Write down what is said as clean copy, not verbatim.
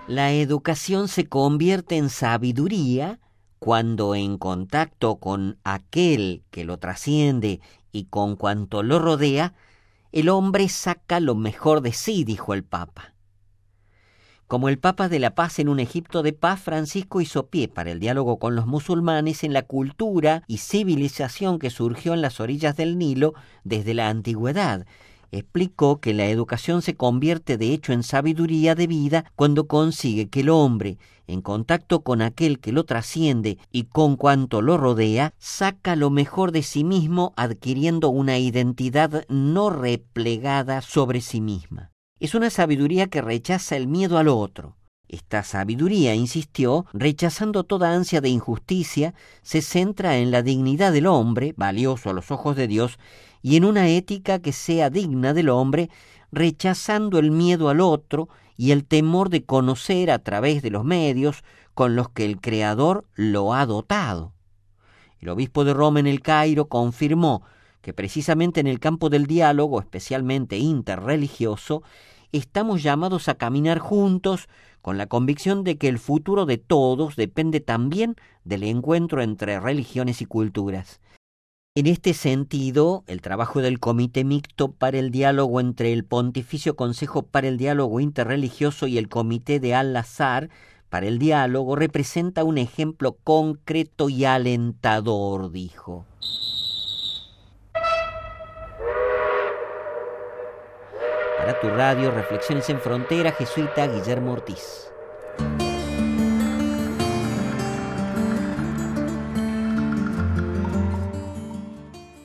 La educación se convierte en sabiduría cuando en contacto con aquel que lo trasciende y con cuanto lo rodea, el hombre saca lo mejor de sí, dijo el Papa. Como el Papa de la Paz en un Egipto de paz, Francisco hizo pie para el diálogo con los musulmanes en la cultura y civilización que surgió en las orillas del Nilo desde la antigüedad. Explicó que la educación se convierte de hecho en sabiduría de vida cuando consigue que el hombre, en contacto con aquel que lo trasciende y con cuanto lo rodea, saca lo mejor de sí mismo adquiriendo una identidad no replegada sobre sí misma. Es una sabiduría que rechaza el miedo al otro. Esta sabiduría, insistió, rechazando toda ansia de injusticia, se centra en la dignidad del hombre, valioso a los ojos de Dios, y en una ética que sea digna del hombre, rechazando el miedo al otro y el temor de conocer a través de los medios con los que el Creador lo ha dotado. El obispo de Roma en el Cairo confirmó que precisamente en el campo del diálogo, especialmente interreligioso, estamos llamados a caminar juntos con la convicción de que el futuro de todos depende también del encuentro entre religiones y culturas. En este sentido, el trabajo del Comité Mixto para el Diálogo entre el Pontificio Consejo para el Diálogo Interreligioso y el Comité de Al-Azhar para el Diálogo representa un ejemplo concreto y alentador, dijo. Para tu radio, Reflexiones en Frontera, jesuita Guillermo Ortiz.